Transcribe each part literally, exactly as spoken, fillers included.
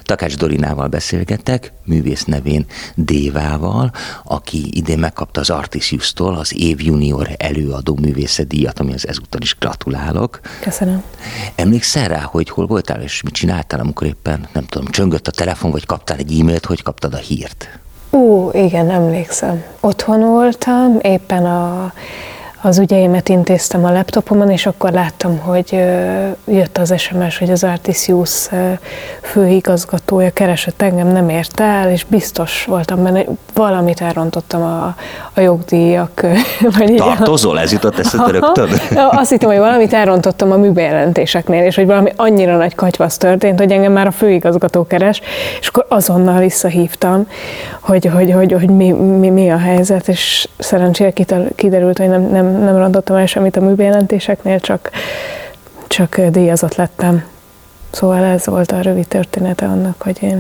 Takács Dorinával beszélgetek, művész nevén Dévával, aki idén megkapta az Artisiustól az év junior előadó művészedíjat, amihez ezúttal is gratulálok. Köszönöm. Emlékszel rá, hogy hol voltál és mit csináltál, amikor éppen, nem tudom, csöngött a telefon, vagy kaptál egy e-mailt, hogy kaptad a hírt? Ú, igen, emlékszem. Otthon voltam, éppen a, az ügyeimet intéztem a laptopomon, és akkor láttam, hogy jött az es em es, hogy az Artisius főigazgatója keresett engem, nem ért el, és biztos voltam benne, valamit elrontottam a, a jogdíjak. Tartozol, ez jutott eszedbe rögtön? Azt hittem, hogy valamit elrontottam a műbejelentéseknél, és hogy valami annyira nagy katyvasz történt, hogy engem már a főigazgató keres, és akkor azonnal visszahívtam, hogy, hogy, hogy, hogy mi, mi, mi a helyzet, és szerencsére kiderült, hogy nem, nem nem rontottam el semmit a műbejelentéseknél, csak, csak díjazott lettem. Szóval ez volt a rövid története annak, hogy én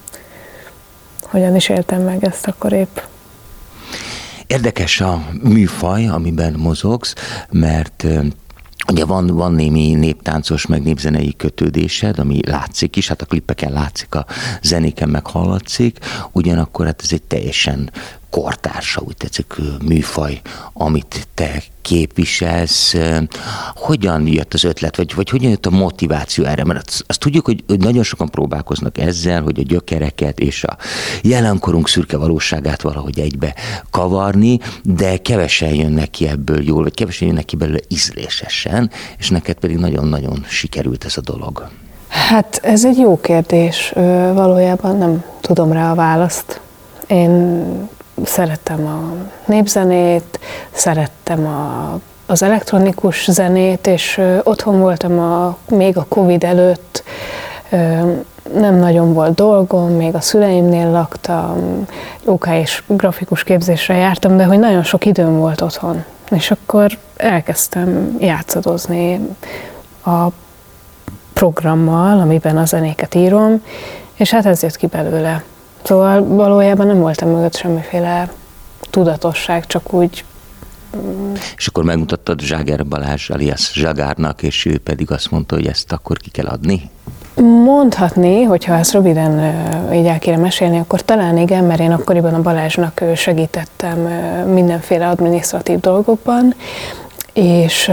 hogyan is éltem meg ezt akkor épp. Érdekes a műfaj, amiben mozogsz, mert ugye van, van némi néptáncos, meg népzenei kötődésed, ami látszik is, hát a klippeken látszik, a zenéken meg hallatszik, ugyanakkor hát ez egy teljesen kortársa, úgy tetszik, műfaj, amit te képviselsz. Hogyan jött az ötlet, vagy, vagy hogyan jött a motiváció erre? Mert azt, azt tudjuk, hogy, hogy nagyon sokan próbálkoznak ezzel, hogy a gyökereket és a jelenkorunk szürke valóságát valahogy egybe kavarni, de kevesen jönnek ki ebből jól, vagy kevesen jönnek ki belőle ízlésesen, és neked pedig nagyon-nagyon sikerült ez a dolog. Hát ez egy jó kérdés. Valójában nem tudom rá a választ. Én szerettem a népzenét, szerettem a, az elektronikus zenét, és ö, otthon voltam a, még a Covid előtt, ö, nem nagyon volt dolgom, még a szüleimnél laktam, ó ká és grafikus képzésre jártam, de hogy nagyon sok időm volt otthon. És akkor elkezdtem játszadozni a programmal, amiben a zenéket írom, és hát ez jött ki belőle. Szóval valójában nem voltam mögött semmiféle tudatosság, csak úgy... És akkor megmutattad Zságer Balázs alias Zsagárnak, és ő pedig azt mondta, hogy ezt akkor ki kell adni? Mondhatni, hogyha ezt röviden így el kéne mesélni, akkor talán igen, mert én akkoriban a Balázsnak segítettem mindenféle adminisztratív dolgokban, és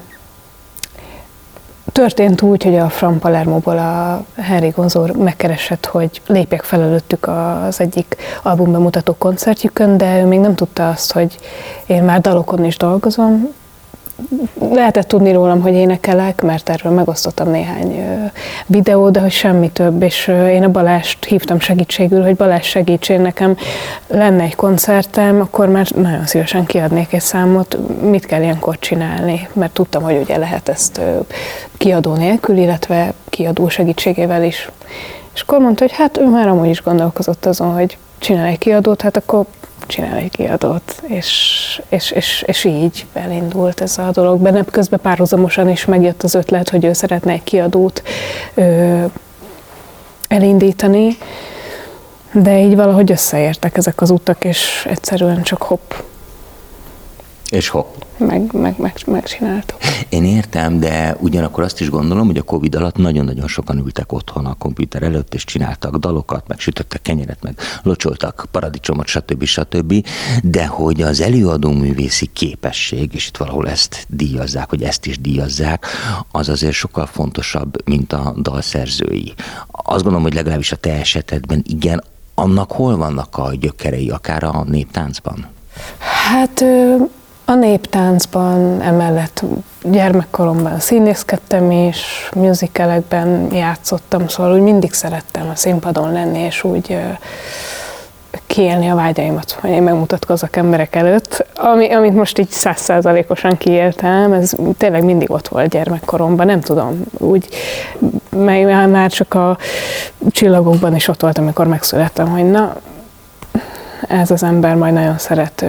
történt úgy, hogy a Fran Palermoból a Henry Gonzor megkeresett, hogy lépjek fel előttük az egyik albumbemutató koncertjükön, de ő még nem tudta azt, hogy én már dalokon is dolgozom. Lehetett tudni rólam, hogy énekelek, mert erről megosztottam néhány videót, de hogy semmi több, és én a Balást hívtam segítségül, hogy Balázs segítsen nekem, lenne egy koncertem, akkor már nagyon szívesen kiadnék egy számot, mit kell ilyenkor csinálni, mert tudtam, hogy ugye lehet ezt kiadó nélkül, illetve kiadó segítségével is. És akkor mondta, hogy hát ő már amúgy is gondolkozott azon, hogy csinál egy kiadót, hát akkor csinál egy kiadót, és, és, és, és így elindult ez a dolog. Benne közben párhuzamosan is megjött az ötlet, hogy ő szeretne egy kiadót ö, elindítani, de így valahogy összeértek ezek az utak, és egyszerűen csak hopp. És hopp. Meg, meg, meg, megcsináltuk. Én értem, de ugyanakkor azt is gondolom, hogy a Covid alatt nagyon-nagyon sokan ültek otthon a komputer előtt, és csináltak dalokat, meg sütöttek kenyeret, meg locsoltak paradicsomot, stb. stb. De hogy az előadó művészi képesség, és itt valahol ezt díjazzák, hogy ezt is díjazzák, az azért sokkal fontosabb, mint a dalszerzői. Azt gondolom, hogy legalábbis a te esetedben igen, annak hol vannak a gyökerei, akár a néptáncban? Hát... A néptáncban, emellett gyermekkoromban színészkedtem is, musicalekben játszottam, szóval úgy mindig szerettem a színpadon lenni, és úgy kiélni a vágyaimat, hogy én megmutatkozzak emberek előtt. Ami, amit most így száz százalékosan kiéltem, ez tényleg mindig ott volt gyermekkoromban, nem tudom, úgy meg már csak a csillagokban is ott volt, amikor megszülettem, hogy na, ez az ember majd nagyon szeret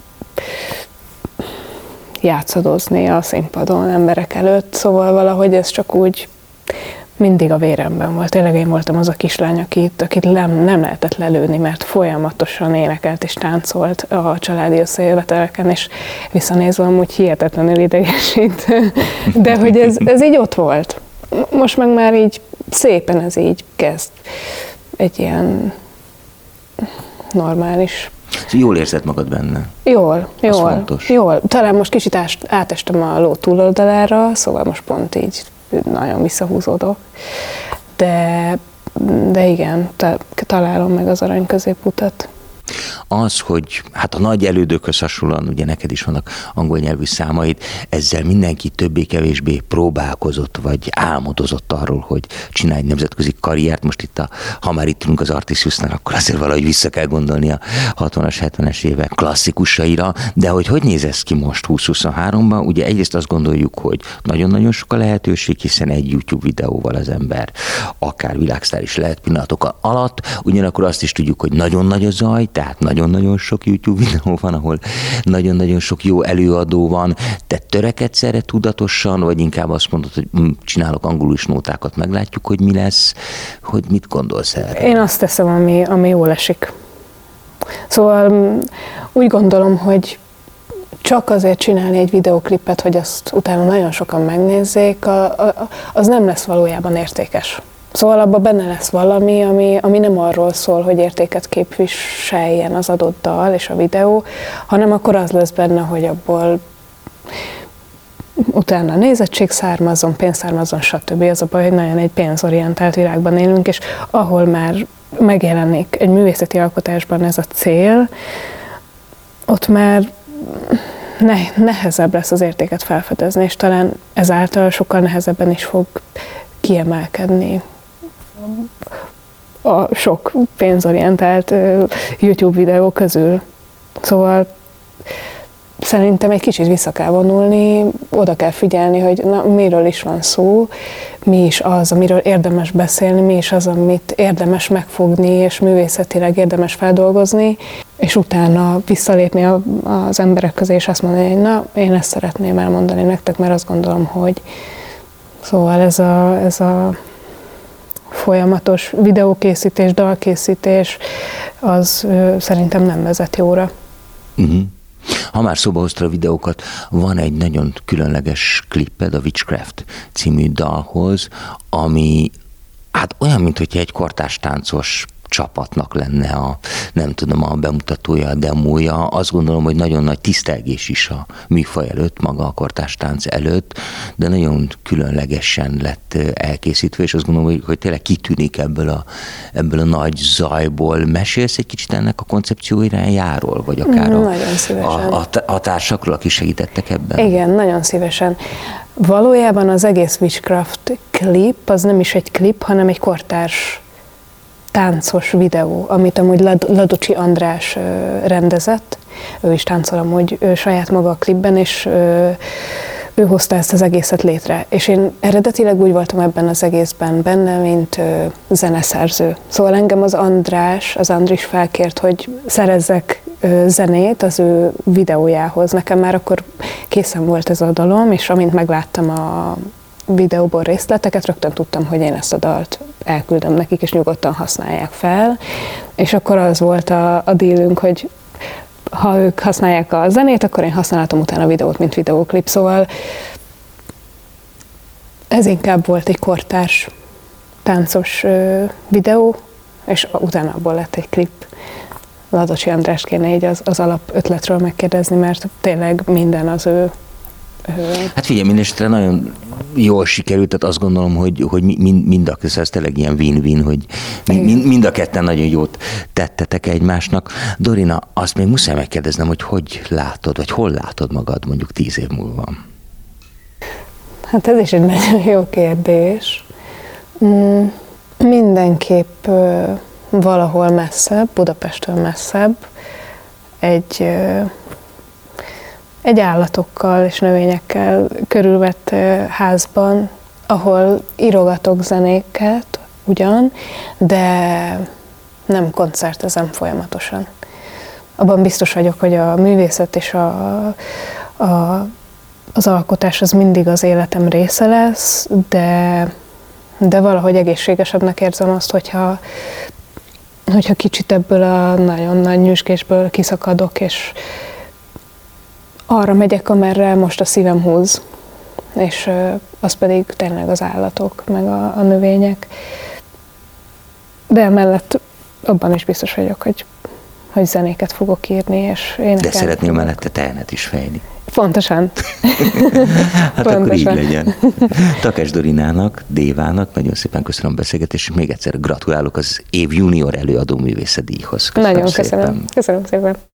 játszadozni a színpadon emberek előtt, szóval valahogy ez csak úgy mindig a véremben volt. Tényleg én voltam az a kislány, akit, akit nem, nem lehetett lelőni, mert folyamatosan énekelt és táncolt a családi összejöveteleken, és visszanézve amúgy hihetetlenül idegesít. De hogy ez, ez így ott volt. most meg már így szépen ez így kezd egy ilyen normális. Jól érzed magad benne? Jól, jól, jól. Talán most kicsit átestem a ló túloldalára, szóval most pont így nagyon visszahúzódok. De, de igen, találom meg az arany középutat. Az, hogy hát a nagy elődökhöz hasonlóan, ugye neked is vannak angol nyelvű számaid, ezzel mindenki többé-kevésbé próbálkozott, vagy álmodozott arról, hogy csinálj egy nemzetközi karriert. Most itt, a, ha már itt ülünk az Artisiusnál, akkor azért valahogy vissza kell gondolni a hatvanas, hetvenes évek klasszikusaira, de hogy hogy néz ez ki most húsz-huszonháromban? Ugye egyrészt azt gondoljuk, hogy nagyon-nagyon sok a lehetőség, hiszen egy YouTube videóval az ember akár világsztár is lehet pillanatok alatt, ugyanakkor azt is tudjuk, hogy nagyon nagy a zaj, tehát nagyon-nagyon sok YouTube videó van, ahol nagyon-nagyon sok jó előadó van. Te törekedsz erre tudatosan, vagy inkább azt mondod, hogy hm, csinálok angolul is nótákat, meglátjuk, hogy mi lesz, hogy mit gondolsz erre? Én azt teszem, ami, ami jól esik. Szóval úgy gondolom, hogy csak azért csinálni egy videóklipet, hogy azt utána nagyon sokan megnézzék, a, a, az nem lesz valójában értékes. Szóval abban benne lesz valami, ami, ami nem arról szól, hogy értéket képviseljen az adott dal és a videó, hanem akkor az lesz benne, hogy abból utána nézettség származzon, pénz származzon, stb. Az a baj, hogy nagyon egy pénzorientált világban élünk, és ahol már megjelenik egy művészeti alkotásban ez a cél, ott már ne, nehezebb lesz az értéket felfedezni, és talán ezáltal sokkal nehezebben is fog kiemelkedni a sok pénzorientált YouTube videó közül. Szóval szerintem egy kicsit vissza kell vonulni, oda kell figyelni, hogy na, miről is van szó, mi is az, amiről érdemes beszélni, mi is az, amit érdemes megfogni, és művészetileg érdemes feldolgozni, és utána visszalépni a, az emberek közé, és azt mondani, hogy na, én ezt szeretném elmondani nektek, mert azt gondolom, hogy szóval ez a, ez a folyamatos videókészítés, dalkészítés, az ö, szerintem nem vezet jóra. Uh-huh. Ha már szóba hozta a videókat, van egy nagyon különleges klipped a Witchcraft című dalhoz, ami hát olyan, mint hogyha egy kortárs táncos csapatnak lenne a, nem tudom, a bemutatója, a demója. Azt gondolom, hogy nagyon nagy tisztelgés is a műfaj előtt, maga a kortárs tánc előtt, de nagyon különlegesen lett elkészítve, és azt gondolom, hogy, hogy tényleg kitűnik ebből a, ebből a nagy zajból. Mesélsz egy kicsit ennek a koncepció irányáról, vagy akár a, a, a, a társakról, akik segítettek ebben? Igen, nagyon szívesen. Valójában az egész Witchcraft klip, az nem is egy klip, hanem egy kortárs táncos videó, amit amúgy Ladocsi András rendezett. Ő is táncol amúgy ő saját maga a klipben, és ő, ő hozta ezt az egészet létre. És én eredetileg úgy voltam ebben az egészben benne, mint zeneszerző. Szóval engem az András, az Andris felkért, hogy szerezzek zenét az ő videójához. Nekem már akkor készen volt ez a dalom, és amint megláttam a videóból részleteket, rögtön tudtam, hogy én ezt a dalt elküldöm nekik, és nyugodtan használják fel. És akkor az volt a, a dílünk, hogy ha ők használják a zenét, akkor én használhatom utána a videót, mint videóklip. Szóval ez inkább volt egy kortárs táncos ö, videó, és utána abból lett egy klip. Ladocsi Andrást kéne így az, az alap ötletről megkérdezni, mert tényleg minden az ő. ő... Hát figyelj, mindesetre nagyon jól sikerült, tehát azt gondolom, hogy, hogy mind, mind a között, ez tényleg ilyen win-win, hogy mind, mind a ketten nagyon jót tettetek egymásnak. Dorina, azt még muszáj megkérdeznem, hogy hogy látod, vagy hol látod magad mondjuk tíz év múlva? Hát ez is egy nagyon jó kérdés. Mm, mindenképp ö, valahol messzebb, Budapesttől messzebb, egy, ö, egy állatokkal és növényekkel körülvett ö, házban, ahol írogatok zenéket ugyan, de nem koncertezem folyamatosan. Abban biztos vagyok, hogy a művészet és a, a az alkotás az mindig az életem része lesz, de, de valahogy egészségesebbnek érzem azt, hogyha, hogyha kicsit ebből a nagyon nagy nyüzsgésből kiszakadok, és arra megyek, amerre most a szívem húz. és az pedig tényleg az állatok, meg a, a növények. De emellett abban is biztos vagyok, hogy, hogy zenéket fogok írni, és énekelni. De szeretnél mellette tehenet is fejni. Pontosan. Hát Pontosan. Akkor így legyen. Takás Dorinának, Dévának nagyon szépen köszönöm a beszélgetést, és még egyszer gratulálok az év junior előadó művészeti díjhoz. Köszönöm nagyon szépen. köszönöm. Köszönöm szépen.